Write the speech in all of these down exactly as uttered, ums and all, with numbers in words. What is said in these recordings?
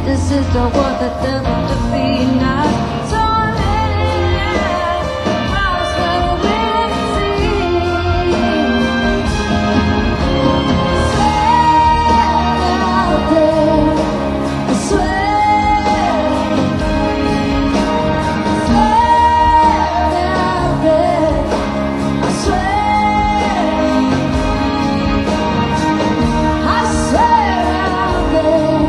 This is the world that devil defeating us. So I'm letting out, cross where we see. Swear out there, I swear. Swear out there, I swear. I swear out there.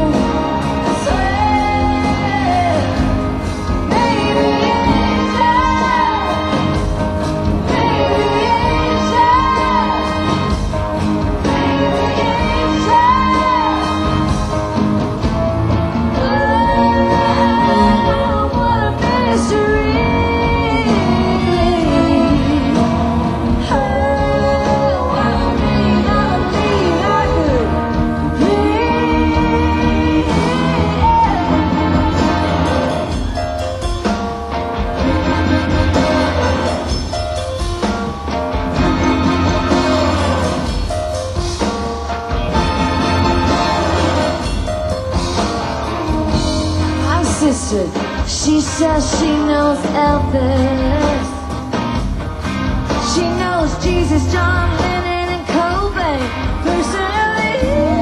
Sister, she says she knows Elvis. She knows Jesus, John Lennon, and Cobain personally.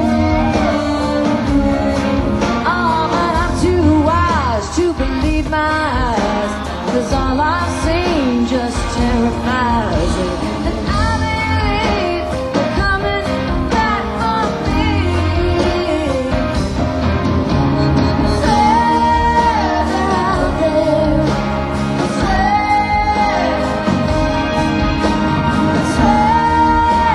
Oh, but I'm too wise to believe my eyes, 'cause all I've seen just terrifies me. And I believe they're coming back for me. Swear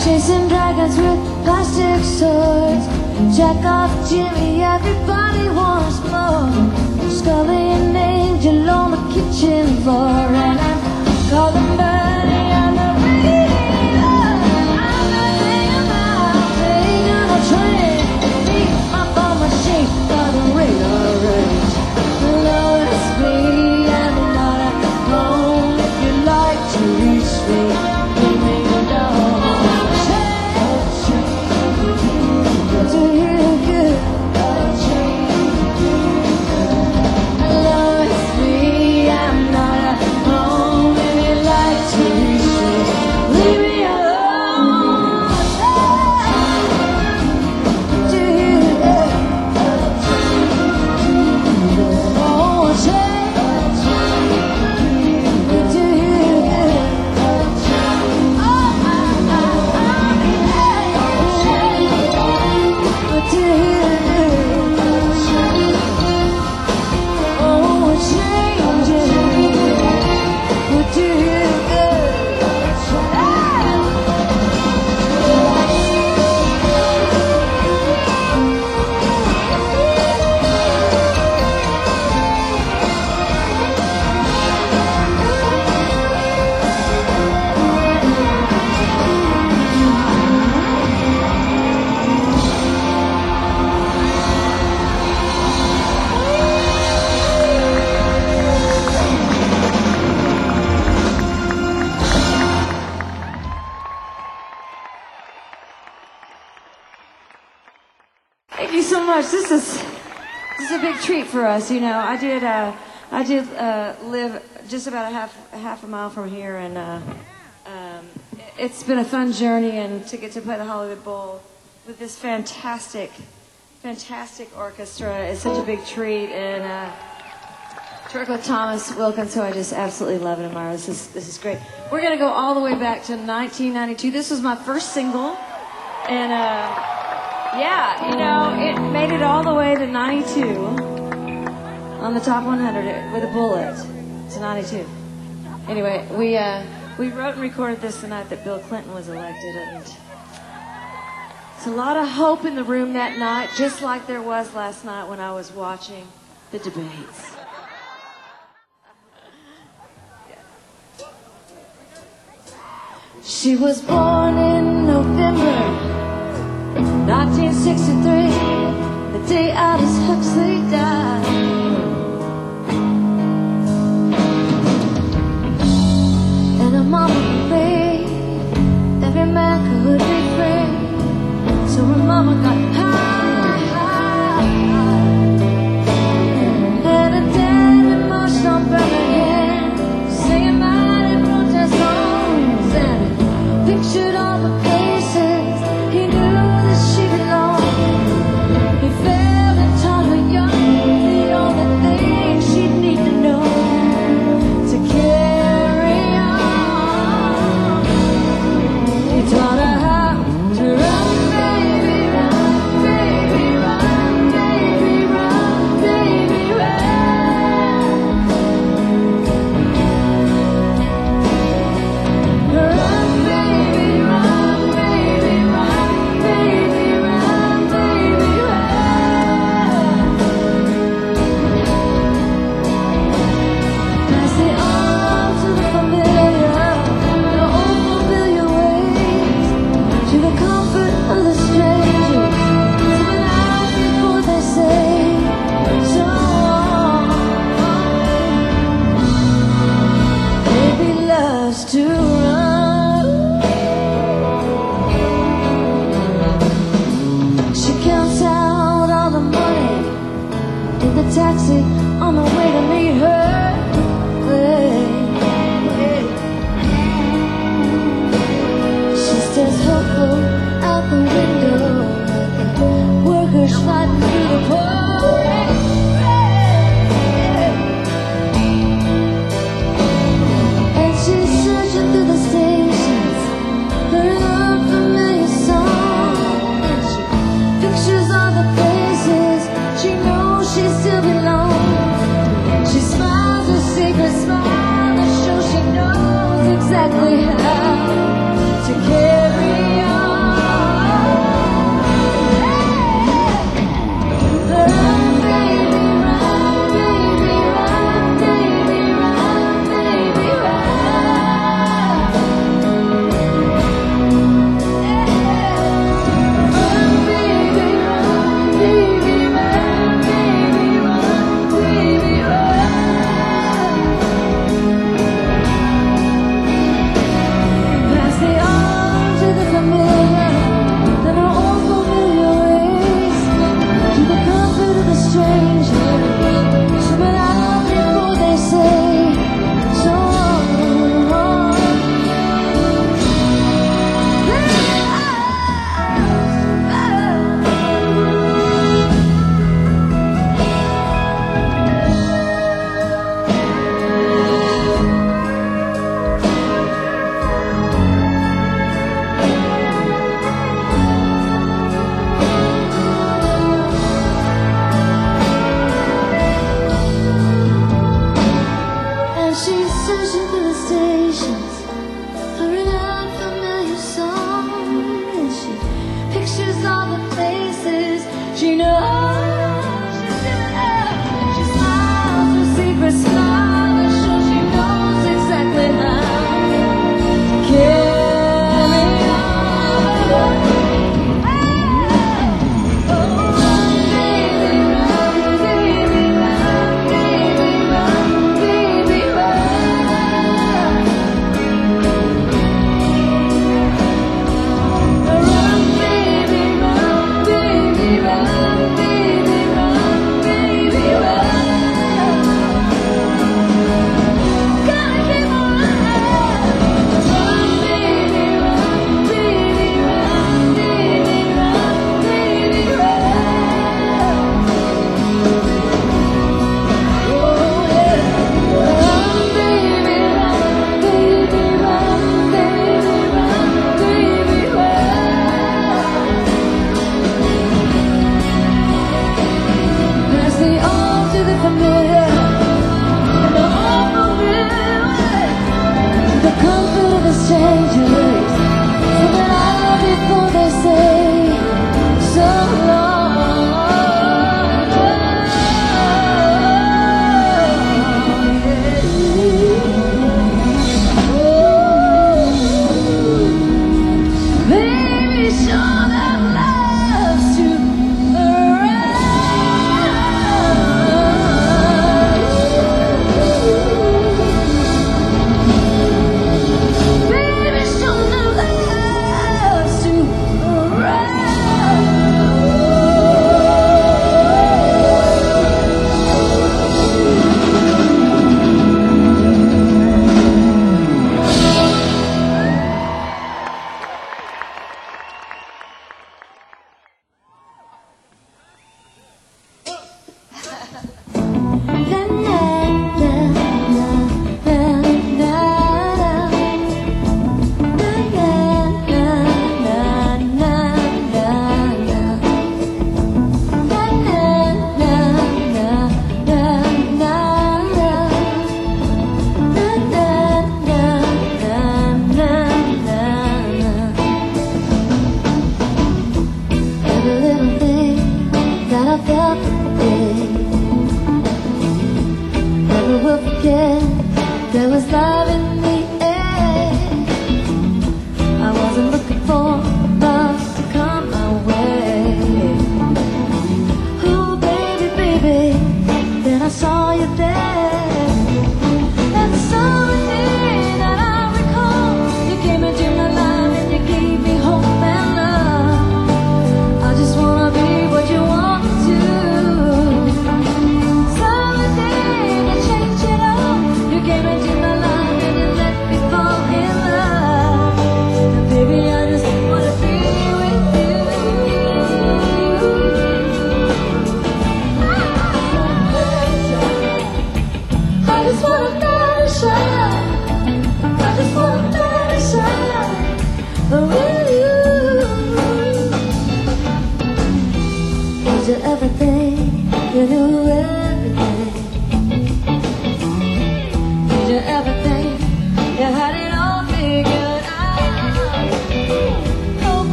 chasing dragons with plastic swords. Jack off Jimmy, everybody wants more. Scully and Angel on the kitchen floor, and I'm calling Bernie on the radio. I'm not thinking about taking a train. Beat my phone machine by the radar range. Lord, it's me, and I'm not at home. If you'd like to reach me, let me know. Do you good? Lord, it's me, I'm not at home. If you'd like to reach me, leave me alone. Do you good? Oh, say, do you good? Oh, I, I, I, do you good? Oh, change it. Do you good? Thank you so much. This is this is a big treat for us. You know, I did uh, I did uh, live just about a half a half a mile from here, and uh, um, it's been a fun journey. And to get to play the Hollywood Bowl with this fantastic, fantastic orchestra is such a big treat. And uh, to work with Thomas Wilkins, who I just absolutely love and admire. This is this is great. We're gonna go all the way back to nineteen ninety-two. This was my first single, and. Uh, Yeah, you know, it made it all the way to ninety-two on the top one hundred with a bullet to ninety-two. Anyway, we uh, we wrote and recorded this the night that Bill Clinton was elected, and it's a lot of hope in the room that night, just like there was last night when I was watching the debates. She was born in November nineteen sixty-three, the day Aldous Huxley died. And her mama prayed every man could be free, so her mama got high, high, high. And her daddy marched on Birmingham, singing mighty protest songs, and pictured all the places he knew she belonged. He fell and taught her young the only thing she'd need to know to carry on. He taught her how to run, baby, run, baby, run, baby, run, baby, run. Run, baby, run, baby, run, baby, run, baby, run. Pass the arms of the familiar, the old familiar ways, to the comfort of the stranger, to the life before they say so long. Baby loves to run. She counts out all the money in the taxi on the way to meet her. Hey, hey. She stares hopeful out the window at the workers fighting through the pouring rain. And she's searching through the stations for an unfamiliar song, and she pictures all the places she knows she still belongs. She smiles a secret smile that shows she knows exactly how to carry on.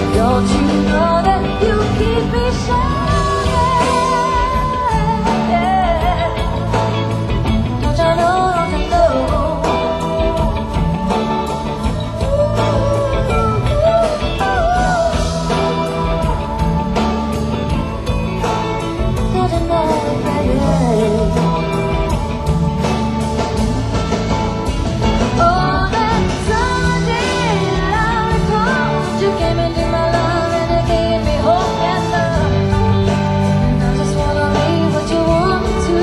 Don't you know that you keep me shining? Don't you know, don't you know? Don't you know, baby? Oh, that Sunday night, you came into my life and it gave me hope and love. And I just wanna leave what you want me to.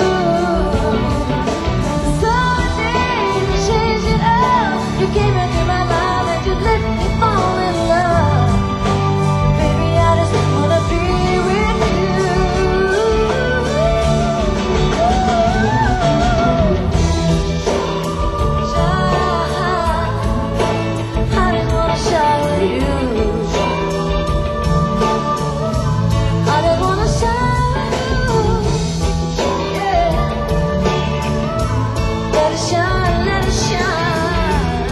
Sunday, you changed it up. You came into my life and you let me fall in love. Baby, I just wanna be with you. I just wanna shine with you. I just wanna shine with you. Yeah. Let it shine, let it shine.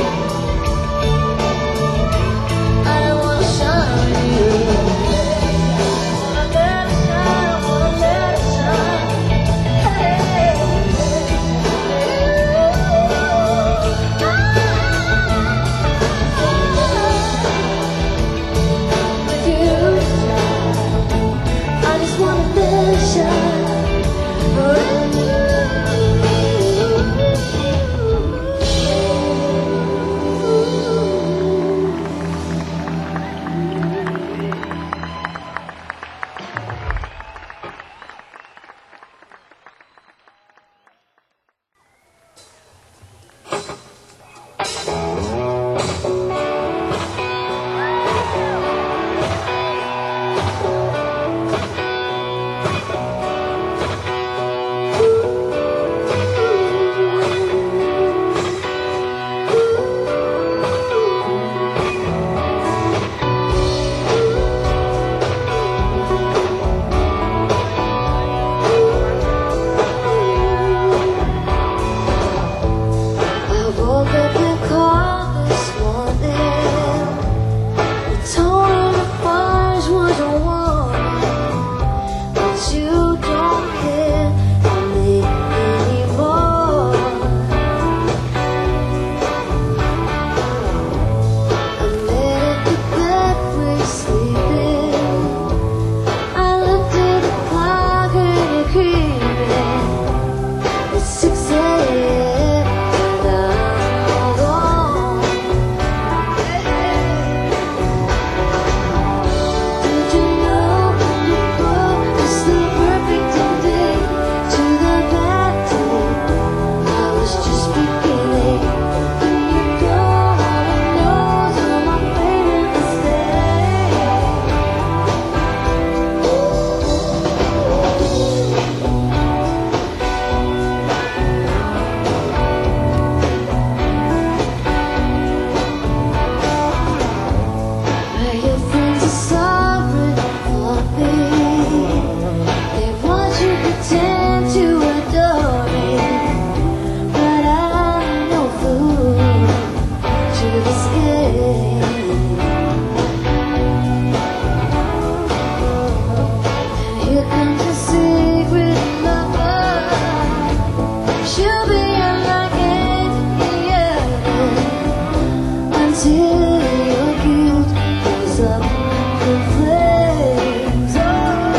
I just wanna shine with you. Wanna let it shine, wanna let it shine. Hey. With you, I just wanna let it shine. I woke up and called this morning. I told her the fires was a warning, but you don't care for me anymore. I made it to bed, we're sleeping. I looked at the clock and you're creeping. It's six a m and I'm gone. Did you know when you go, it's the perfect ending to the bad day? I was just beginning. When you go, all I know is you're my favorite Well, your friends are sorry for me. They want you to pretend to adore me, but I'm no fool to this game. And here comes the secret lover. She'll be unlike any other until your guilt goes up in flames. Oh,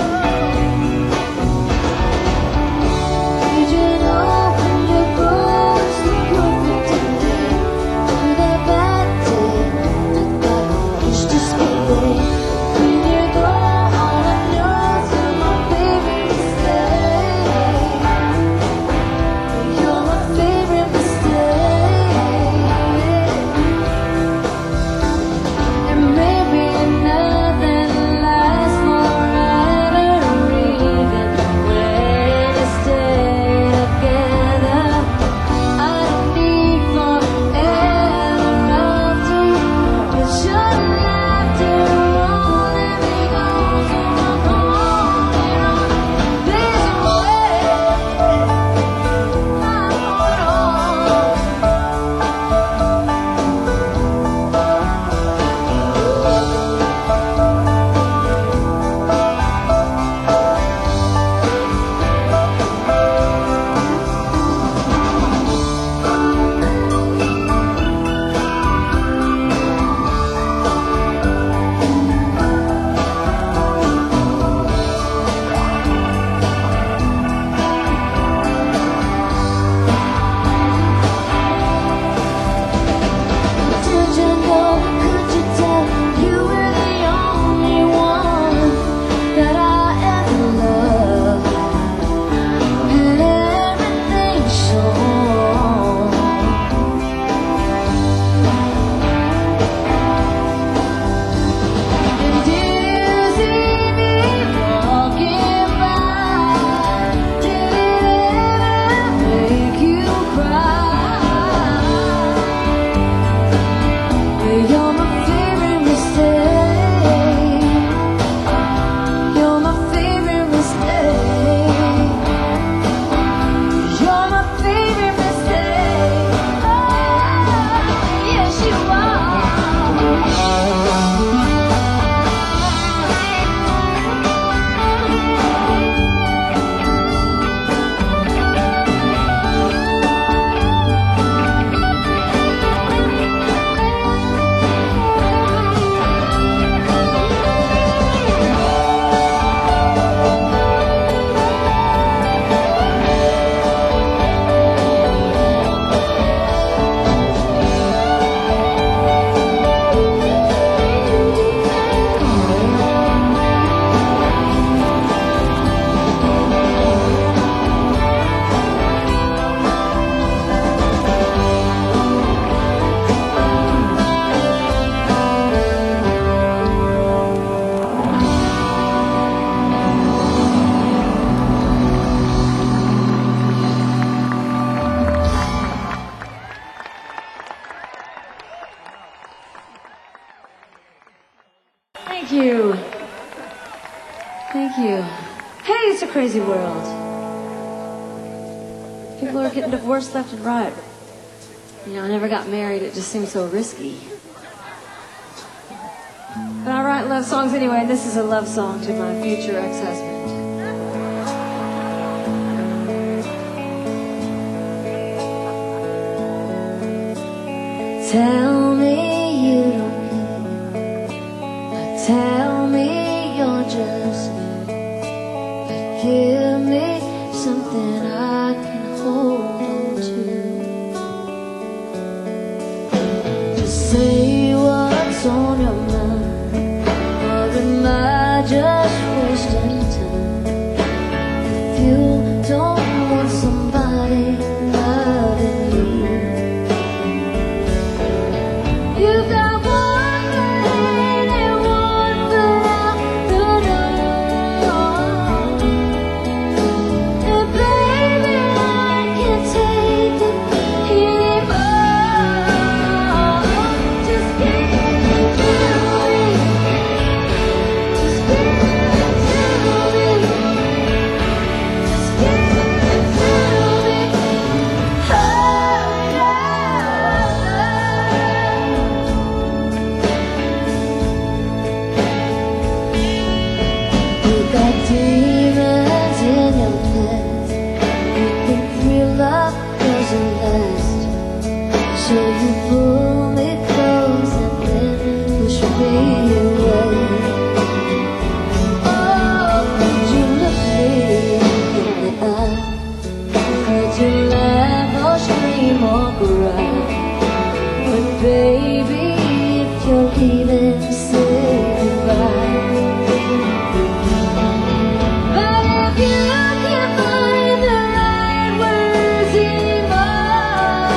did you know when you go, it's the perfect ending to that bad day? I thought it was just beginning. When you go, all I know is you're my favorite mistake. You're my favorite mistake. And maybe nothing lasts forever, even when you stay together. I don't need forever after, 'cause your laughter Thank you. Thank you. Hey, it's a crazy world. People are getting divorced left and right. You know, I never got married. It just seemed so risky. But I write love songs anyway, and this is a love song to my future ex-husband. Tell me you don't care. Tell me you're just me. But give me something I can hold on to. Just say what's on your mind, or am I just wasting time? If you don't want somebody loving you, you got one foot in and one foot out the door. And baby, I can't take it anymore. Just give it to me. Just give it to me. Just give it to me. Oh, yeah. You got demons in your past. You think real love doesn't last. So you pull me close and then push me away. Oh, could you look me in the eye? Heard you laugh or scream or cry. But baby, if you're leaving, say goodbye. But if you can't find the right words anymore,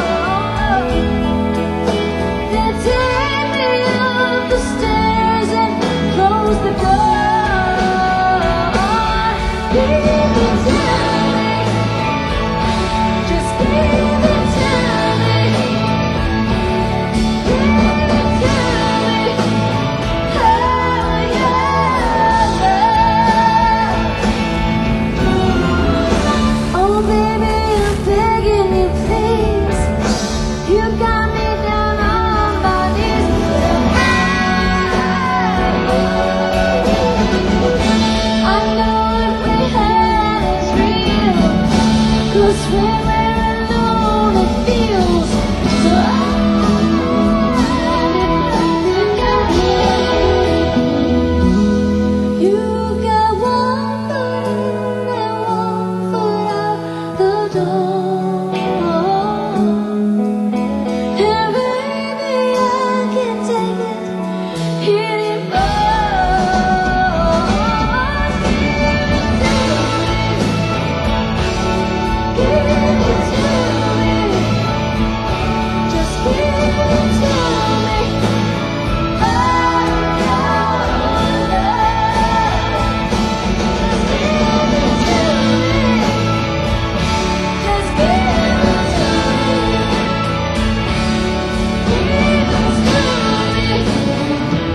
then take me up the stairs and close the door. Give it to me. Just give it to me. Give it to me. Oh, yeah. Oh, baby, I'm begging you, please. You got me down on my knees. I know if we had is real, 'cause when we're alone it feels so unending. You got one foot in and one foot out the door. And baby, I can't take it anymore. Give it to me. Just give it to me. Oh, no, no. Just give it to me. Just give it to me. Give it to me.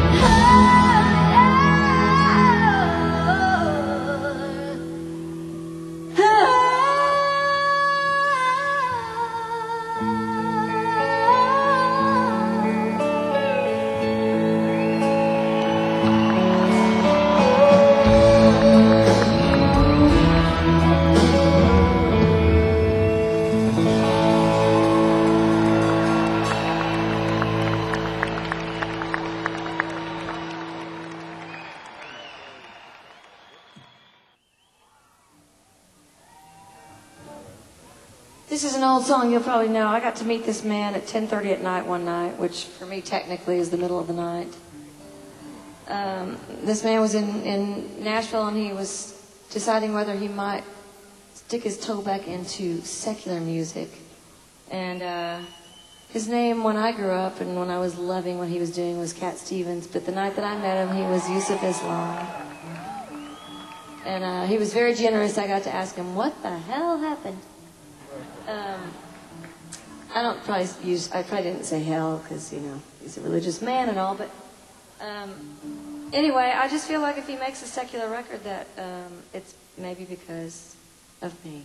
This is an old song you'll probably know. I got to meet this man at ten thirty at night one night, which for me technically is the middle of the night. Um, this man was in, in Nashville, and he was deciding whether he might stick his toe back into secular music. And uh, his name when I grew up and when I was loving what he was doing was Cat Stevens, but the night that I met him, he was Yusuf Islam. And uh, he was very generous. I got to ask him, what the hell happened? Um, I don't probably use, I probably didn't say hell because, you know, he's a religious man and all, but Um, anyway, I just feel like if he makes a secular record that um, it's maybe because of me.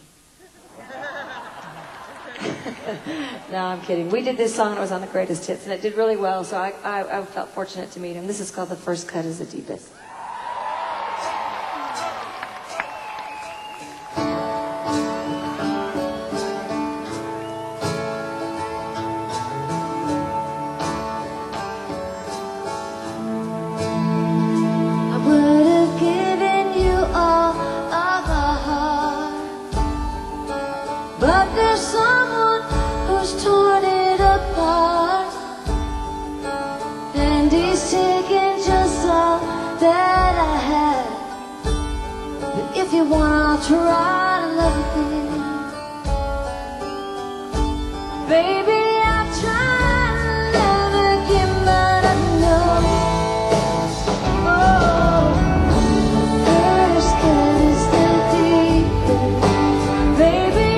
No, I'm kidding. We did this song and it was on the Greatest Hits and it did really well, so I, I, I felt fortunate to meet him. This is called The First Cut is the Deepest. But there's someone who's torn it apart, and he's taken just all that I had. But if you want, I'll try to love again. Baby, I'll try to love again, but I know, oh, first cut is the deepest. Baby,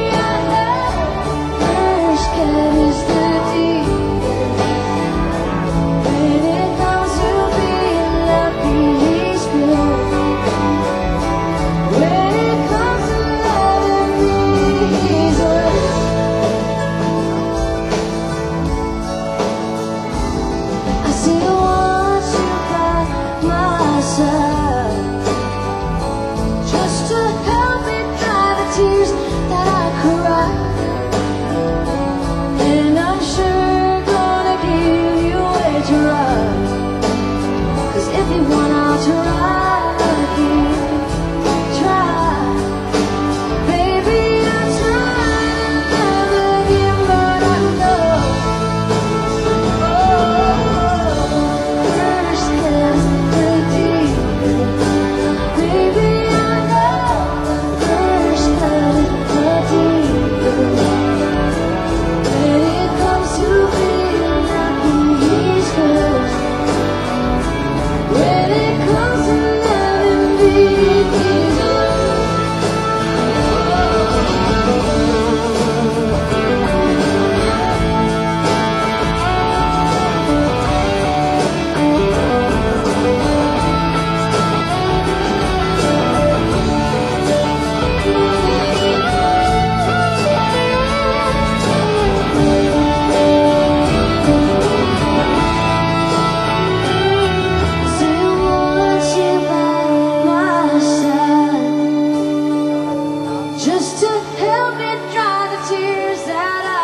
just to help me dry the tears that I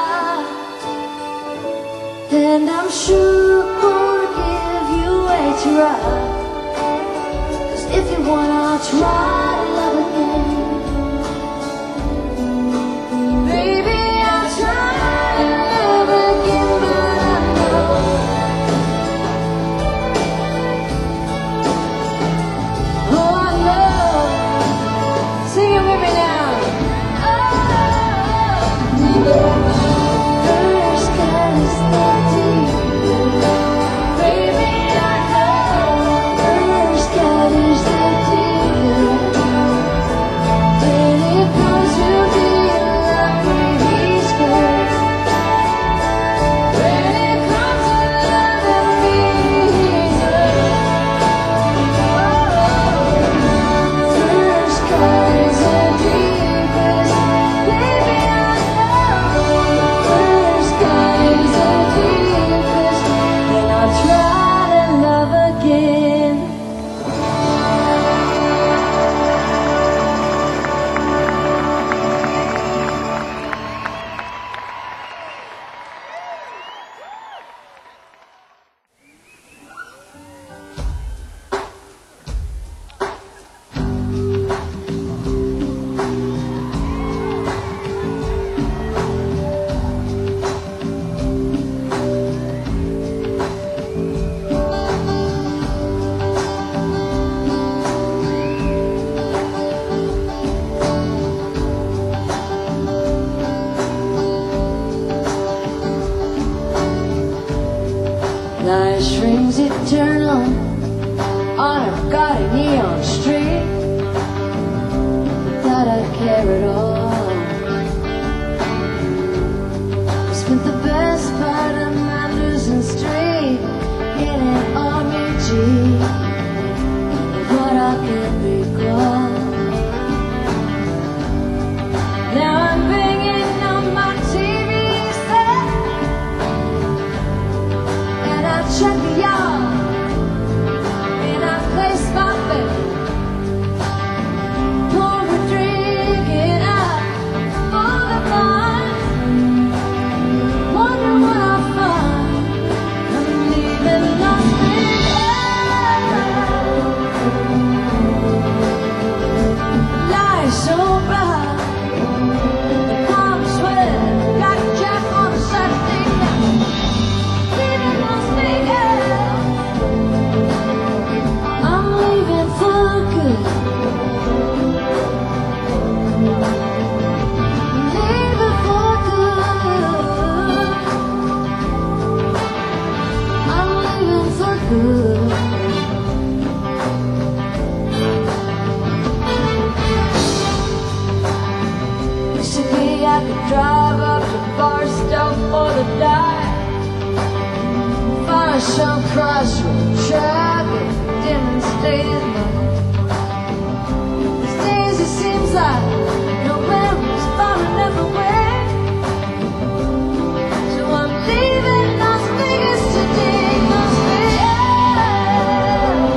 cry. And I'm sure gonna give you way to ride. 'Cause if you want, I'll try to love again. Baby, I'll try to love again, but I know, oh, I know. Sing it with me now. First cut is the deepest. Baby, I know. First cut is the deepest. When it comes to being lucky, he's first. When it comes to loving me, he's first. First cut is the deepest. Baby, I first cut is the deepest, and I'll try to love again. Life rings eternal on a gaudy neon street, without a care at all. I spent the best part of my losing streak getting on me. industrial truck and demonstrated love. These days it seems like nowhere is far enough away. So I'm leaving Las Vegas today, Las Vegas.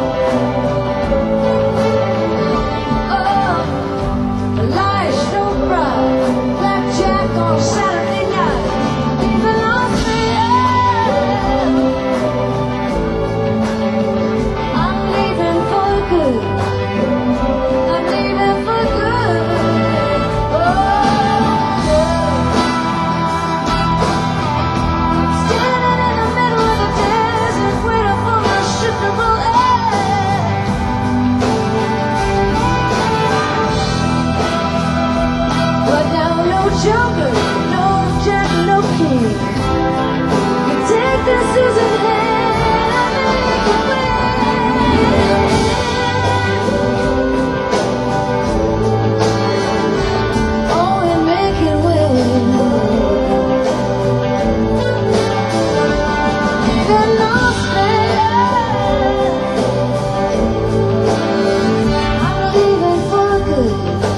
Oh, the lights so bright, blackjack on Saturday night, leaving Las Vegas. I'm leaving for good. I'm leaving for good. Oh, I'm standing in the middle of the desert, waiting for my ship to roll in. But now no joker, no jack, no king can take this Susan hand and make it win. Oh, and make it win. Leaving Las Vegas. I'm leaving for good.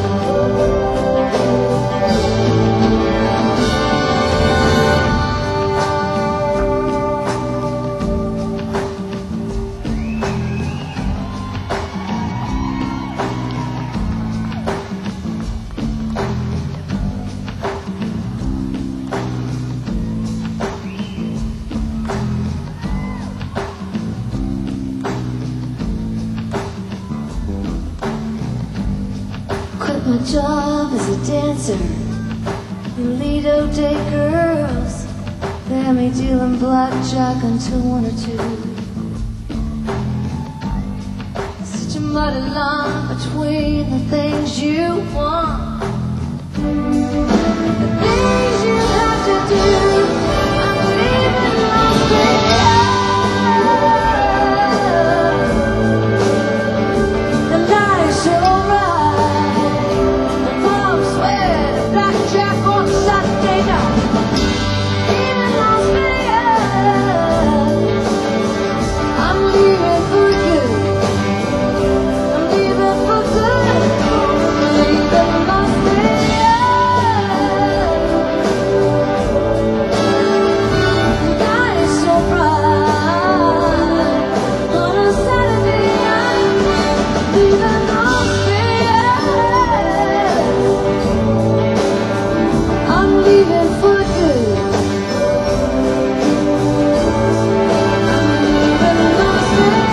Quit my job as a dancer in Lido Day girls. They had me dealing blackjack until one or two. Such a muddy line between the things you want, the things you have to do. I'm leaving Las Vegas. The lights so bright, the palms sweat, the blackjack on Saturday night. Leaving Las Vegas. I'm leaving for good. I'm leaving for good. Leaving Las Vegas. The lights so bright on a Saturday night. Leaving Las Vegas. I'm leaving for good. I'm leaving Las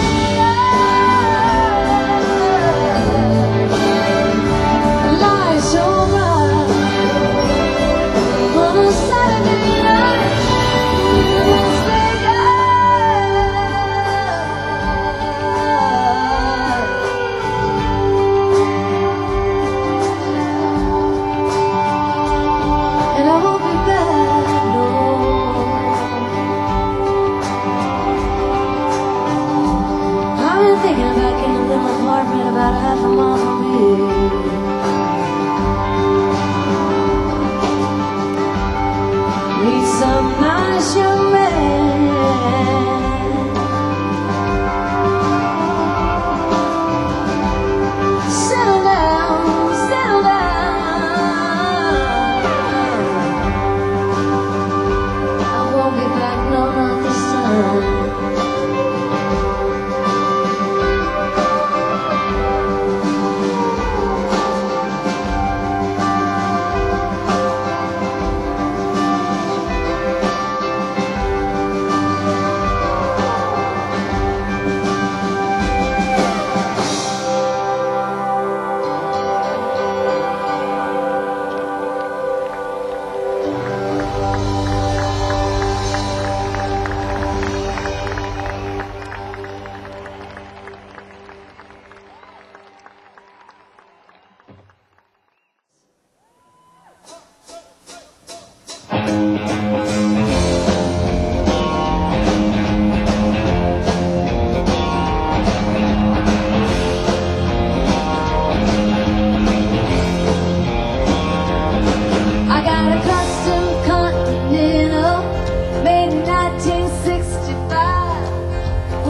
Vegas. Lights so bright on a Saturday night. Leaving Las Vegas. And I won't be back, no. I've been thinking about getting a little apartment about half a mile from here. Meet some nice young man. Settle down, settle down. I won't be back, no, not this time.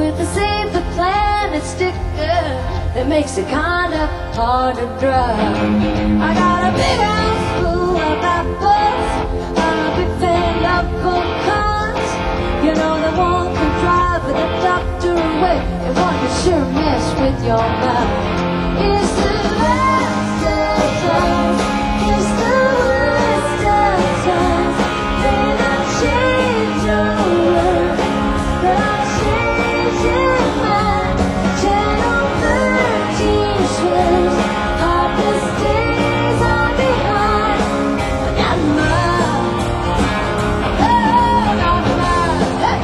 with the Save the Planet sticker that makes it kinda hard to drive. I got a big house full of apples, I'm a big fan of pecans. You know they want to drive with the doctor away, they want to sure mess with your mind. It's the best of times, it's the worst of times. May not change your world, but I'll change your mind. Channel thirteen swerves, hardest days are behind. But not mine, oh, not mine, hey.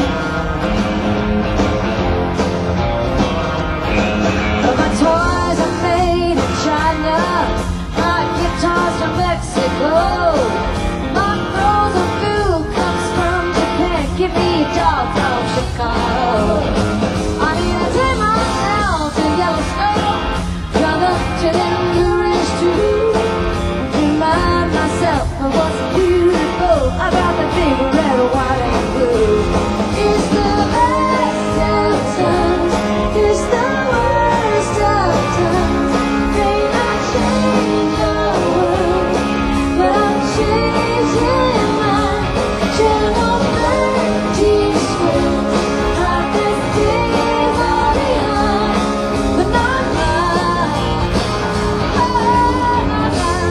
My toys are made in China, my guitar's from Mexico, my frozen food comes from Japan. Give me a dog from Chicago. I need to take myself to Yellowstone, drive up to them Urals too, remind myself of what's beautiful about the big red, white, and blue. It's the best of times, it's the worst of times. May not change your world, but I'm changing mine. Channel thirteen swerves, hardest days are behind. But not mine, oh, not mine.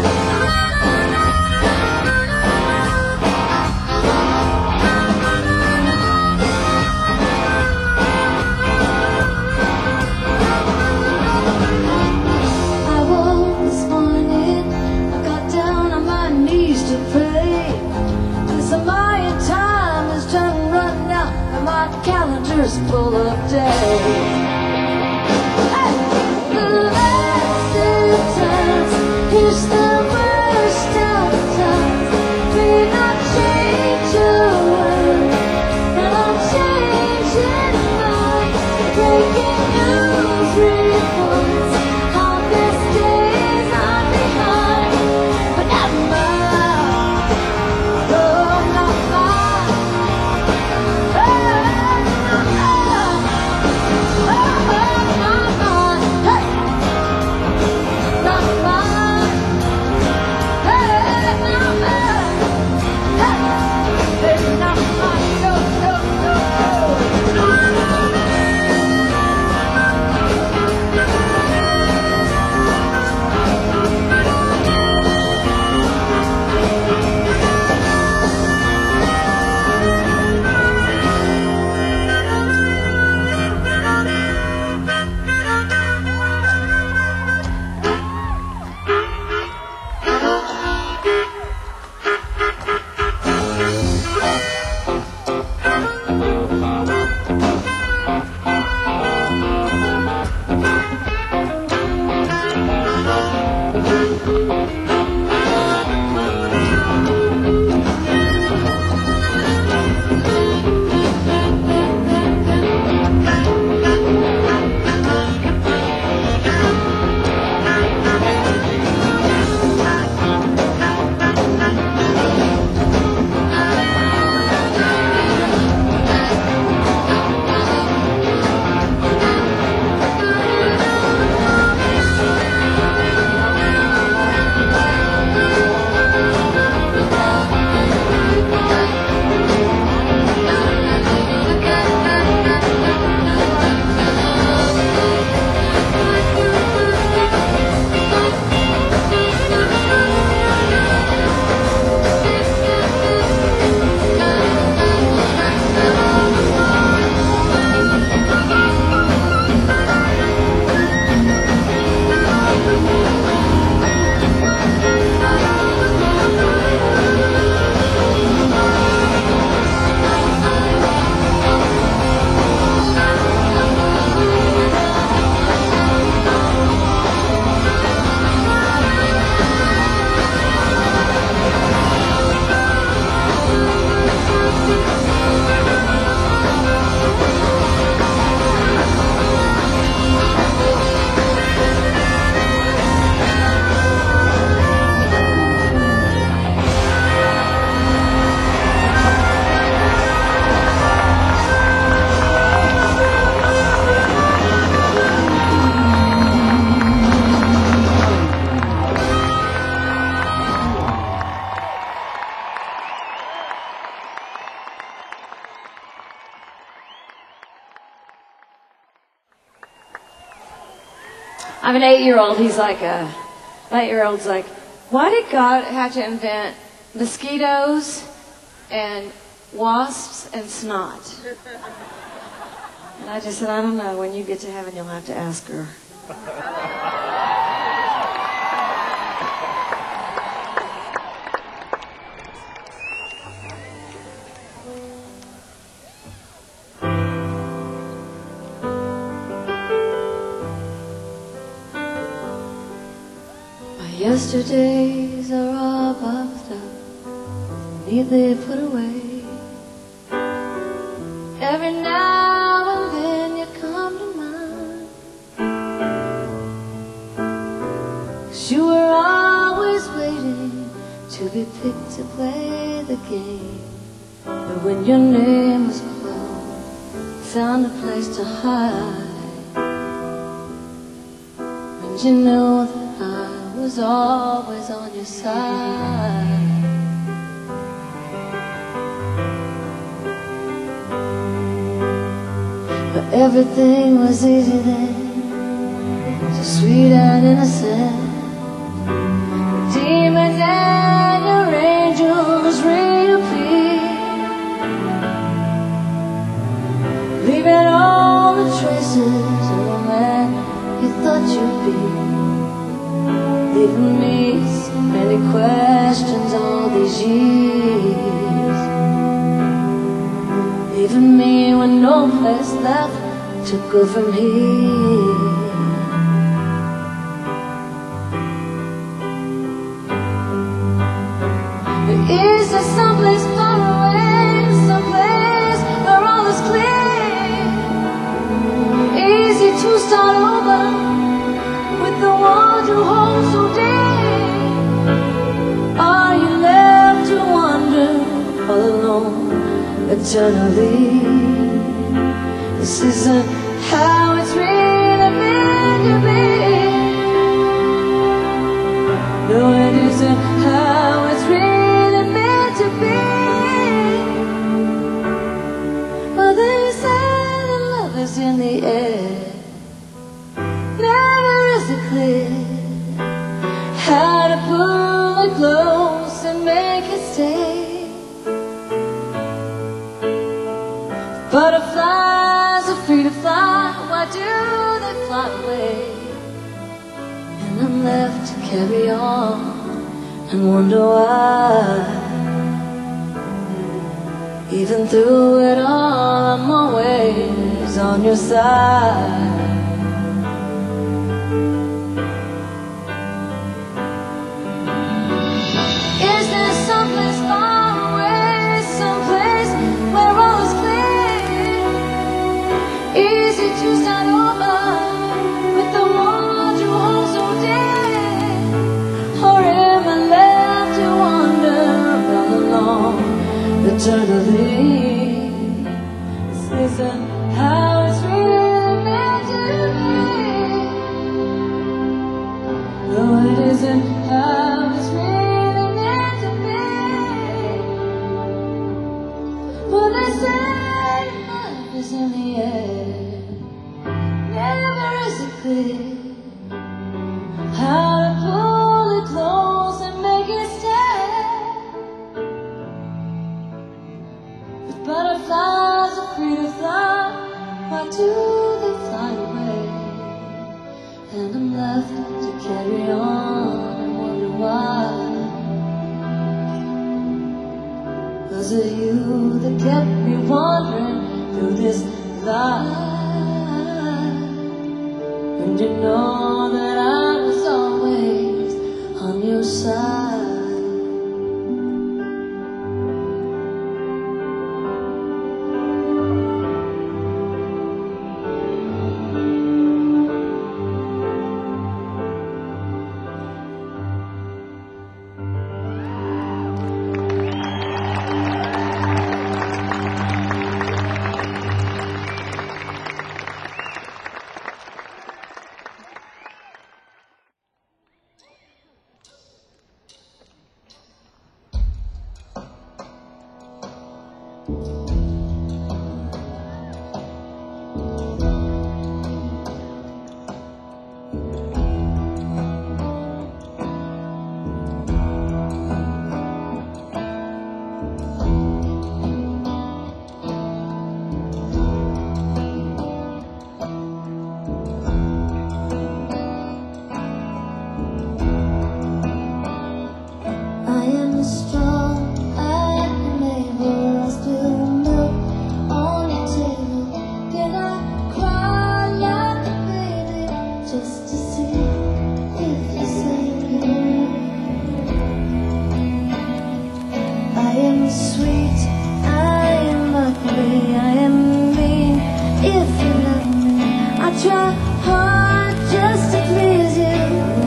I woke this morning, I got down on my knees to pray, 'cause the Mayan time is trying to run out and my calendar's full of days. Hey! The best of times, here's the worst of times. May not change your world, but I'm changing mine. Breaking news reports, hardest days are behind. But not mine, oh, not mine, oh, not mine, oh, not mine, hey, not mine, hey, not mine, hey, hey, not mine, no, no, no, no. I'm an eight-year-old. He's like a eight-year-old's like, why did God have to invent mosquitoes and wasps and snot? And I just said, I don't know. When you get to heaven, you'll have to ask her. Yesterdays are all boxed up, neatly put away. Every now and then you come to mind, 'cause you were always waiting to be picked to play the game. But when your name was called, found a place to hide. And you know that I was always on your side. But everything was easy then, so sweet and innocent. Demons and your angels reappear, leaving all the traces of the man you thought you'd be. Leaving me so many questions all these years. Leaving me with no place left to go from here. But is there someplace far away, someplace where all is clear, easy to start over with the one you hold so dear? Are you left to wander all alone eternally? This isn't how it's really meant to be. No, it isn't how it's really meant to be. But they say that love is in the air, never is it clear how to pull it close and make it stay. Butterflies are free to fly, why do they fly away? And I'm left to carry on and wonder why. Even through it all, I'm always on your side. Is there someplace far away, someplace where all is clear, easy to start over with the one you hold so dear? Or am I left to wander all alone eternally? This isn't how it's really meant to be. No, it isn't how it's really meant to be. But they say love is in the air, never is it clear how to pull it close and make it stay. But butterflies are free to fly, why do they fly away? And I'm left to carry on and wonder why. Was it you that kept me wandering through this life? And you know that I was always on your side. try hard just to please you.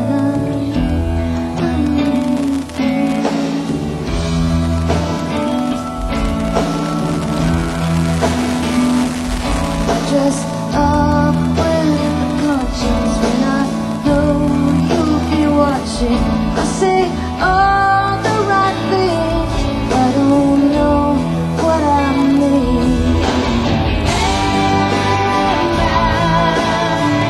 Just up with conscience when I know you'll be watching. I say all the right things, I don't know what I mean. And I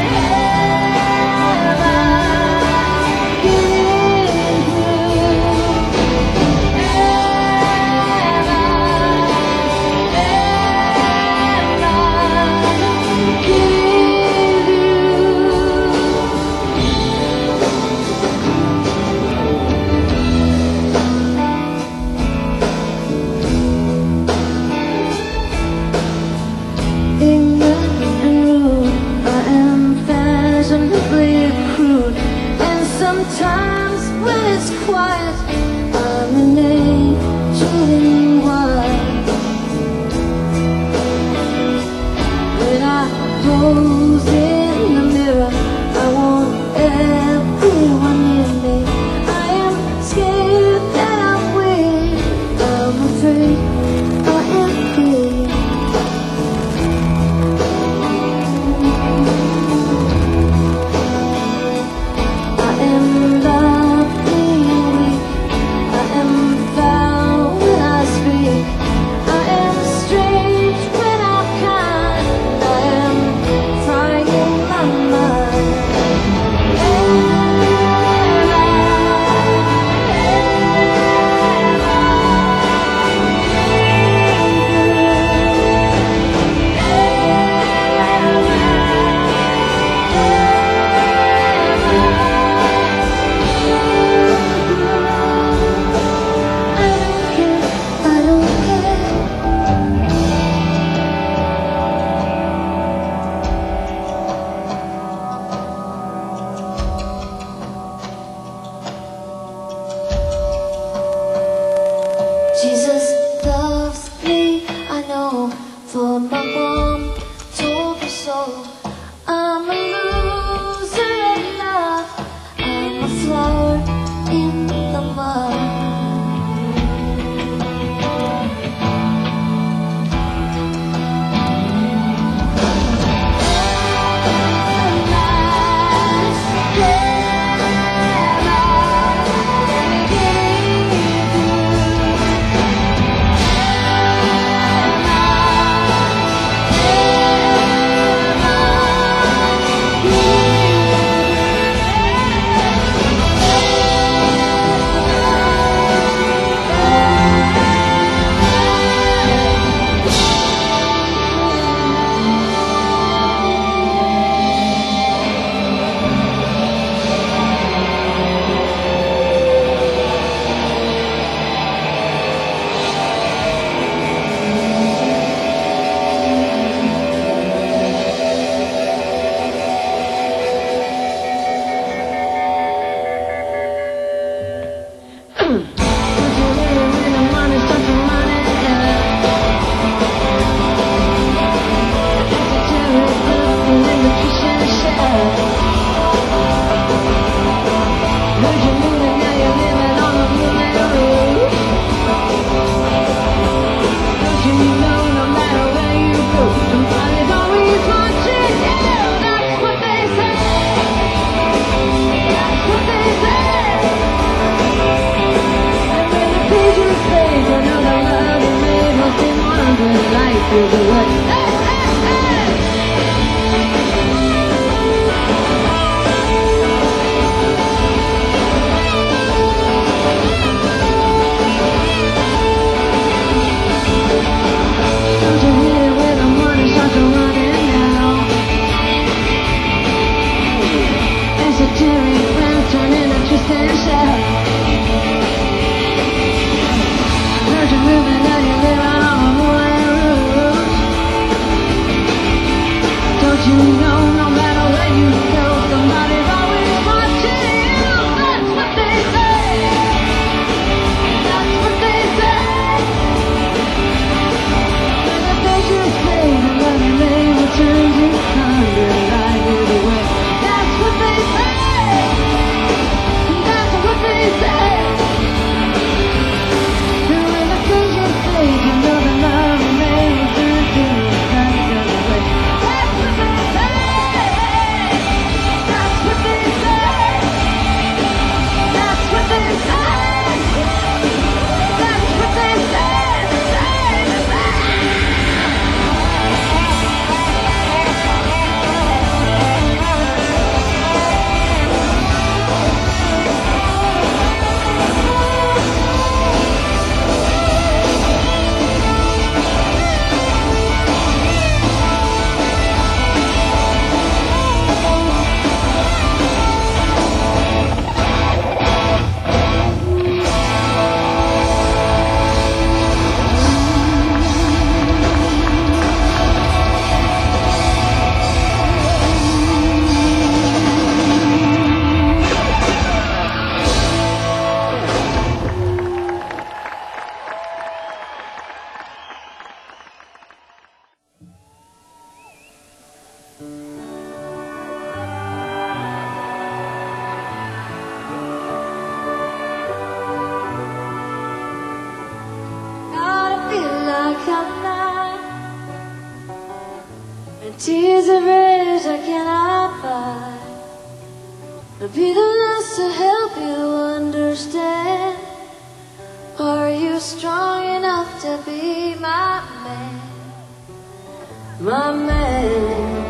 I'll be the last to help you understand. Are you strong enough to be my man? My man.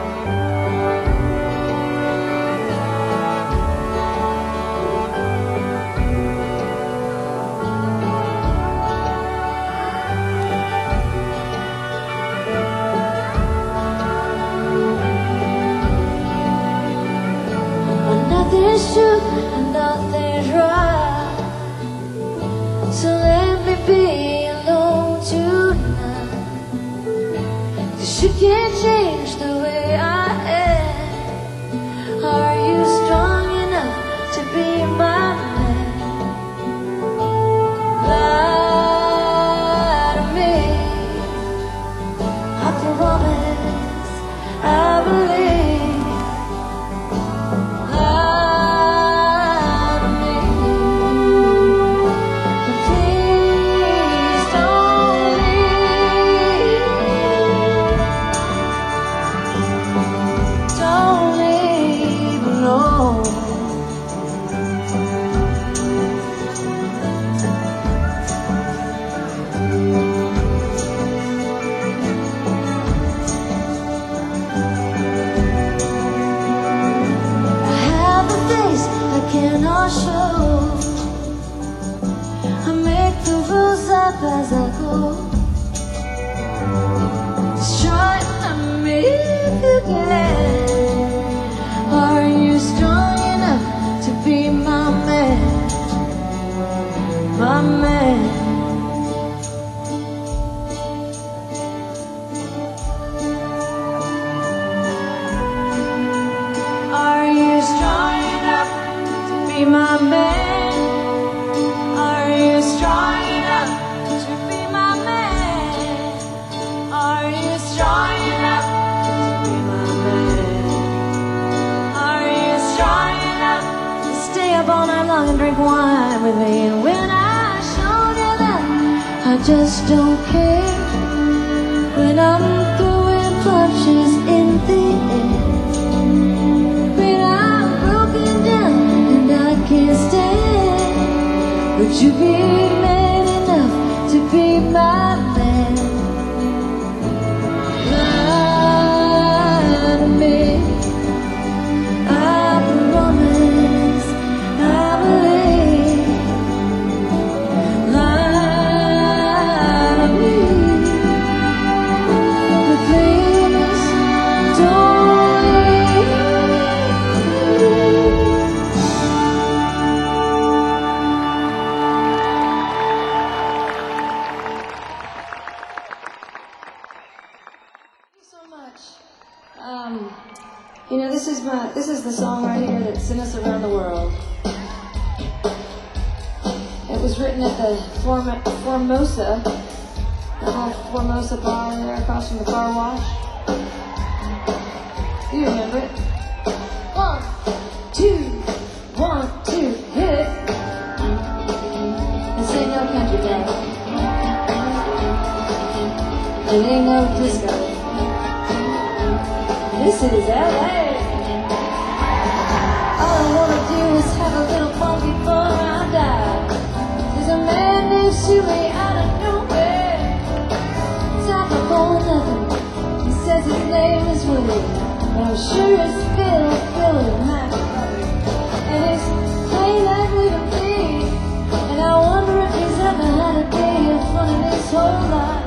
Nothing's true and nothing's right, so let me be alone tonight. 'Cause you can't change the way I am. Are you strong enough to be my man? Lie to me, I promise, I believe. As I go, just trying to make you can. Are you strong enough to be my man? My man. Are you strong enough to be my man? Are you strong enough to be my man? Are you strong enough to be my man? Are you strong enough to stay up all night long and drink wine with me? And when I showed you that I just don't care, when I'm throwing punches in the air, when I'm broken down and I can't stand, would you be man enough to be my man? Lie to me, I promise, I believe. Lie to me, but please don't leave. Um, you know, this is my this is the song right here that sent us around the world. It was written at the Form- Formosa, the whole Formosa bar there across from the car wash. You remember it? One, two, one, two, hit it. This ain't no country day. It ain't no disco. This is L A. All I wanna do is have a little fun before I die. There's a man named Suey out of nowhere. Top of all nothing. He says his name is Willie, but I'm sure it's Phil, Philly, Mac. And he's playing that little thing. And I wonder if he's ever had a day of fun in his whole life.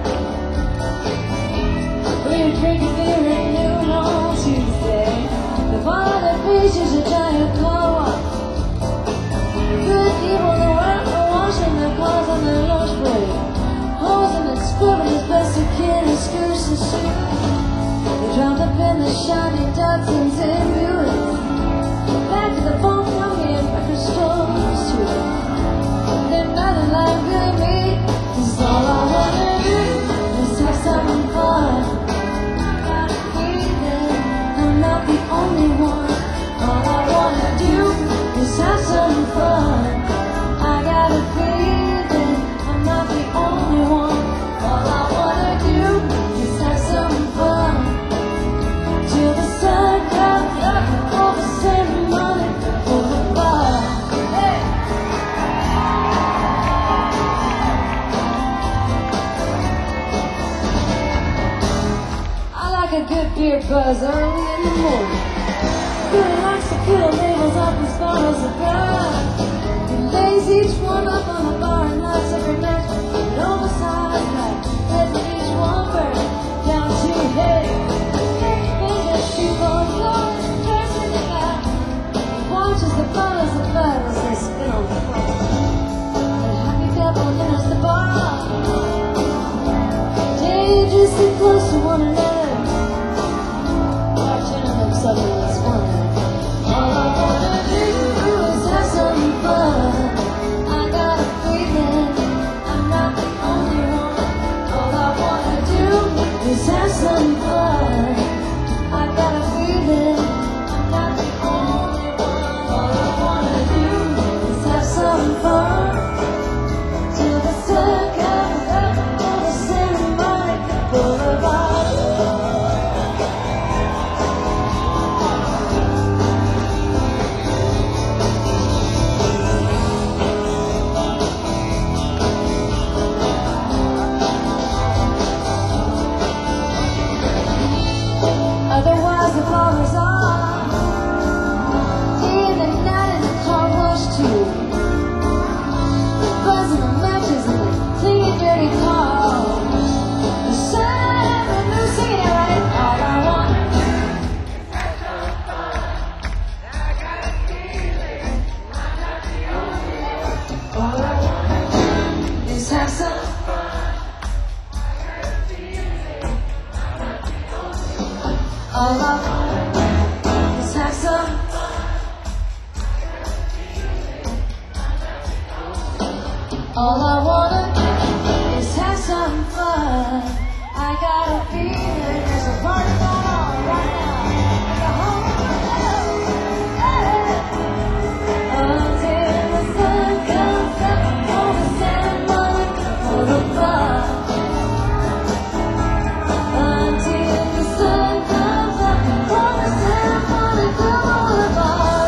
We're drinking beer at noon on Tuesday. The bar that features a giant car wash. Good people in the world are washing their cars on their lunch break, hosing and scrubbing as best they can and scooch and shoot. They dropped up in the shiny Datsuns and Buicks. Back to the phone company and record stores too. They're nothing like good meat. 'Cause all I wanna do is have some fun. I'm not the only one. All I wanna do is have some fun. I got a feeling I'm not the only one. All I wanna do is have some fun till the sun was early in the morning. Billy likes to fill labels off his bottles of blood. He lays each one up on the bar and lights every match with an oversized light, letting each one burn down to your head. Fingers shoot on the floor, turns in the back. He watches the bottles of blood as they spin on the floor. The happy devil enters the bar, dangerously close to one another. Bartender suddenly is wondering, all I wanna do is have some fun. I got a feeling I'm not the only one. All I wanna do is have some fun. I got a feeling I'm not the only one. All I wanna do is have some fun. Till the sun comes up on the Santa Monica Boulevard. Otherwise the bar is on, day and the night and the car wash too. The buzzing of matches and the clean dirty cars. The sun and the singing it right. All I want All I want is have some All I want is have some All I wanna is have some fun. I got a feeling there's a party going on right now. Like a home until the sun comes up on the Santa Monica Boulevard. Until the sun comes up on the Santa Monica Boulevard.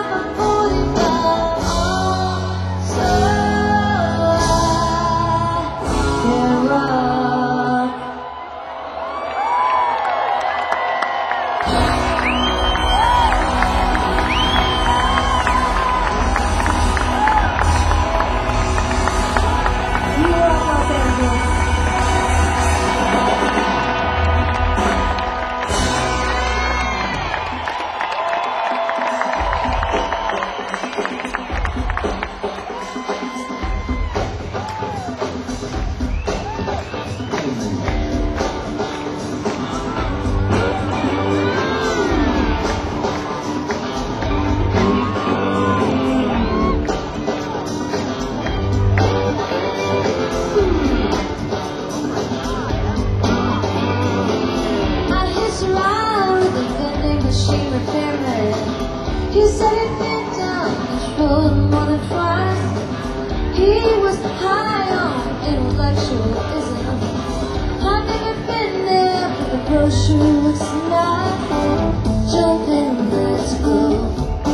He said he'd been down this road more than twice. He was high on intellectualism. I've never been there, but the brochure looks nice. Jump in, let's go.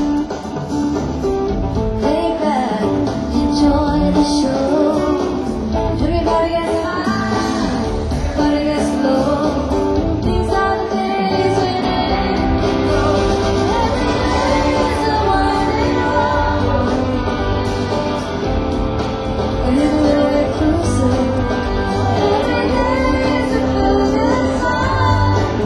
Lay back, enjoy the show. Everybody gets high, everybody gets low. These are the days when anything goes. Every day is a winding road. A little bit closer. Every day is a good sign.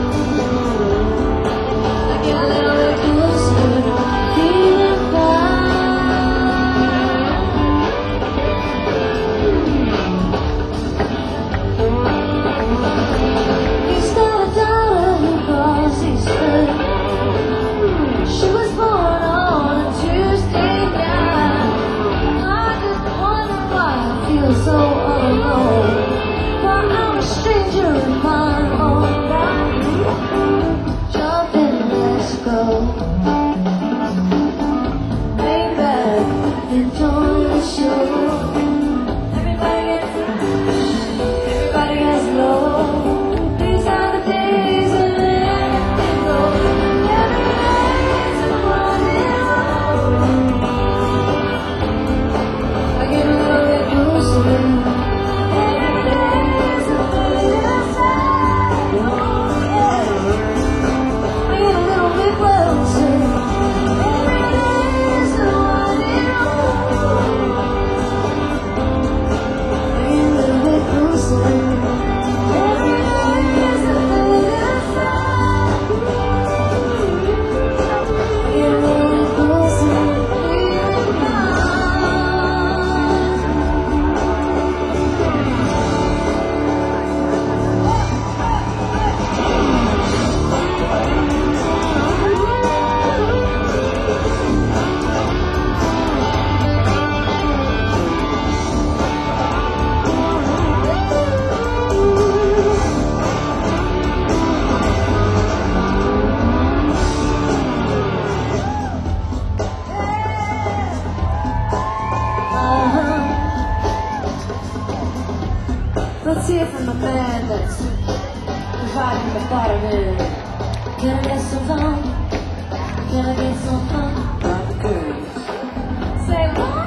I get a little bit closer, feeling fine. He's got a daughter who calls Easter. She was born on a Tuesday night. I just wonder why I feel so all alone. Why I'm a stranger in my own life. Jump in, let's go. Lay back, enjoy the show. Everybody gets everybody gets low. These are the days when anything goes. Every day is a winding road. I get a little bit closer. Every day is a good sign. Oh yeah. I get a little bit closer. Every day is a winding road. I get a little bit closer. Every day is a good sign. I get a little bit closer, feeling fine. Uh-huh. Let's hear from the man that's providing the bottom end. Can I get some fun? Can I get some fun? By the girls. Say what?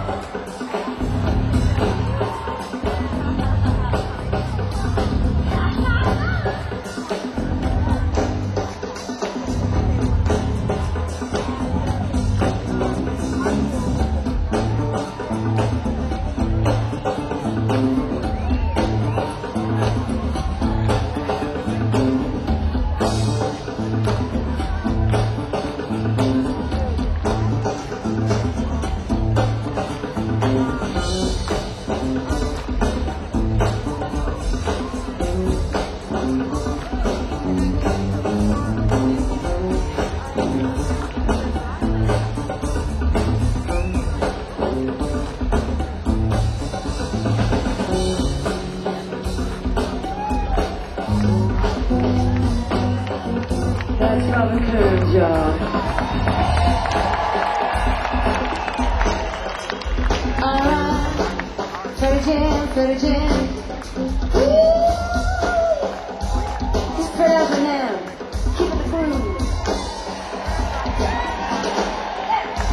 That's Robin Kearns, y'all. Alright, Freddie Jam, Freddie Jam. Woo! Just spread out the ham. Keep it the groove.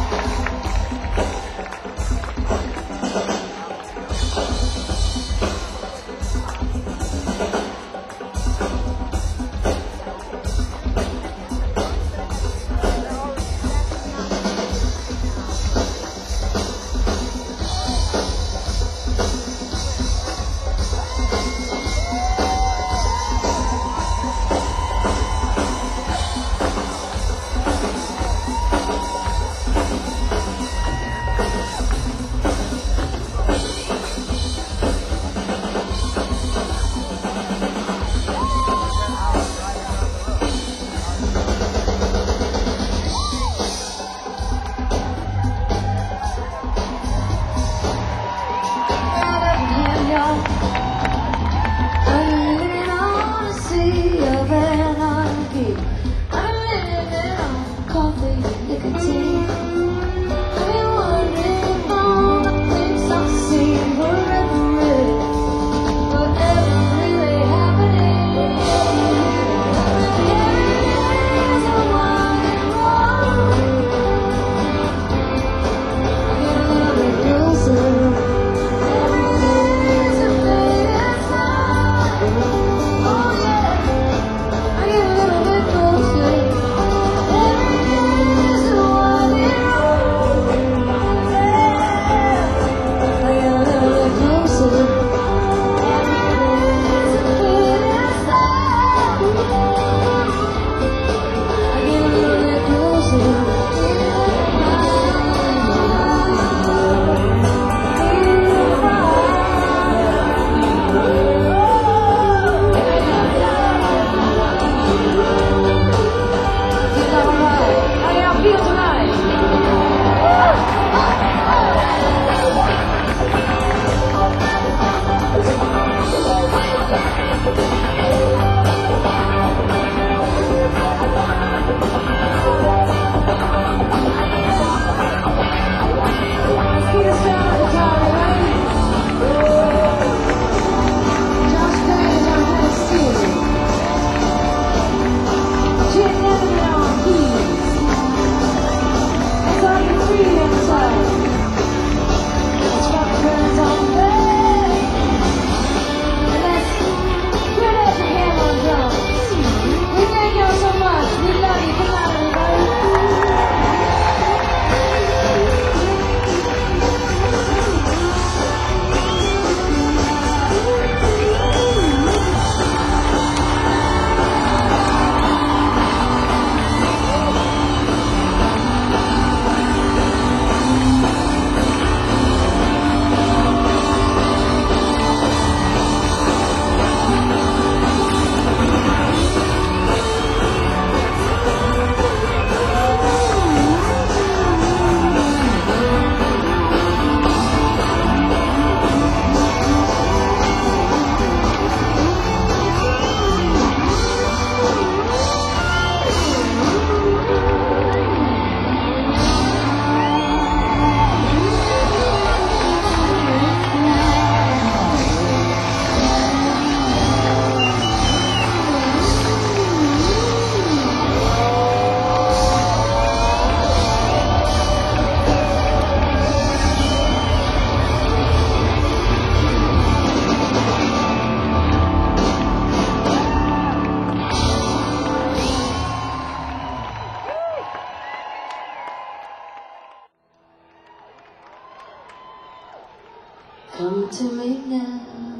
Come to me now.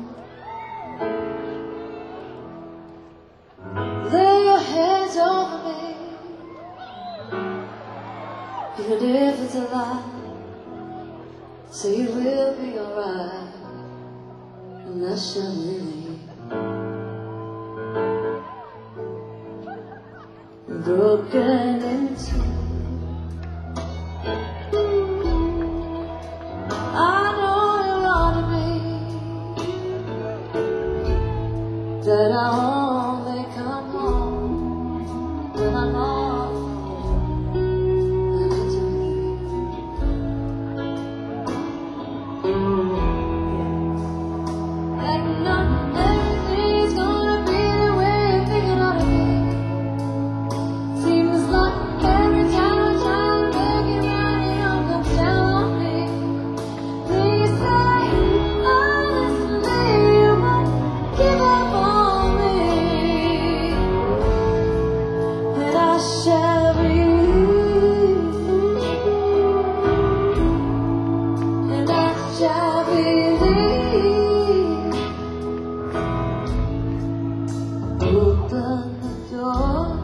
Lay your hands over me. Even if it's a lie, say you will be alright. And I shall believe. Broken into, I know you wanted me, that I only come home when I'm all alone. Let me tell you that not everything's gonna be the way you think it ought to be. Seems like every time I try to make it right, it all comes down on me. Please say honestly you won't give up on me, and I shall believe, and I shall believe. Open the door.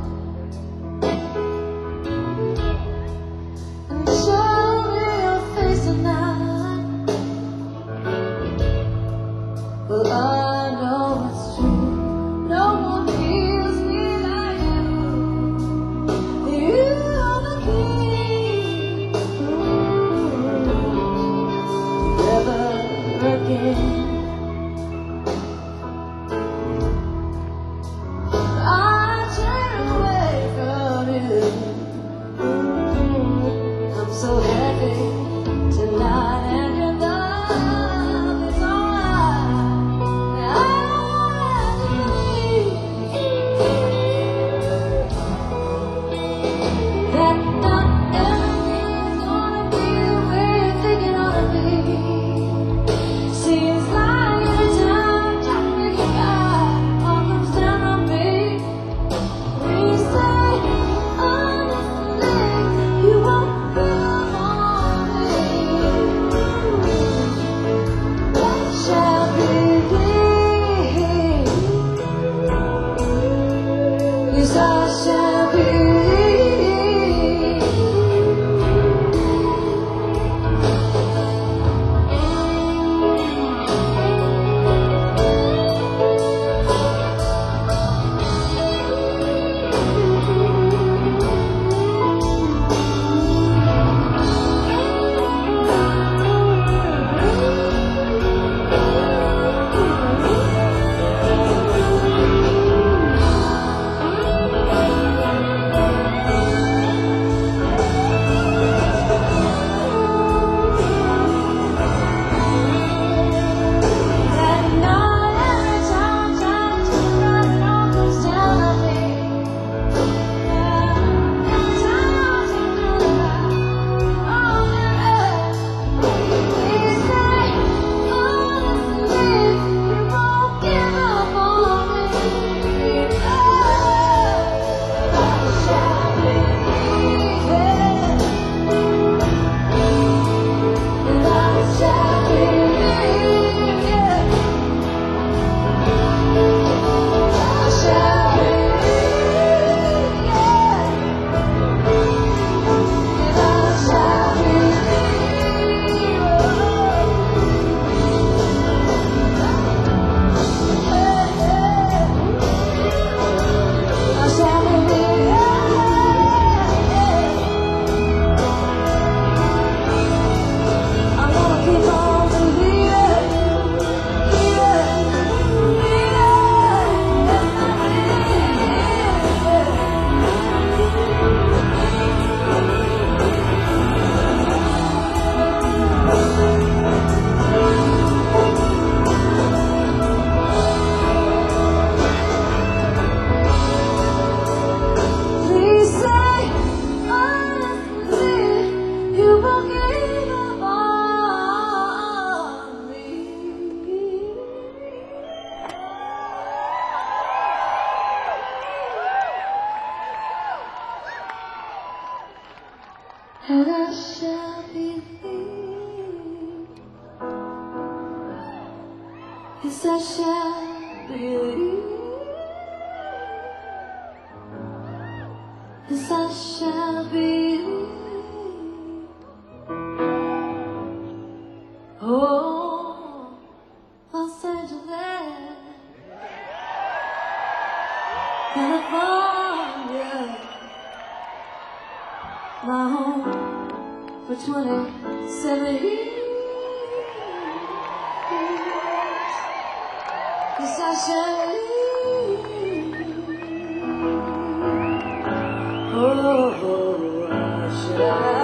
Show me your face tonight. Well, I know it's true. No one feels me like you. You are the key. Never again. I turn away from you. I'm so heavy tonight, and your love is alright. I believe that not everything's gonna be the way you think it ought to be. Seems like every time I try to make it right, all comes down on me. We say honestly, you won't give up on me. Yes, I shall believe. Yes, I shall believe. Oh, Los Angeles, California, my home for twenty-seven years. Yes, I shall believe. Oh, I shall.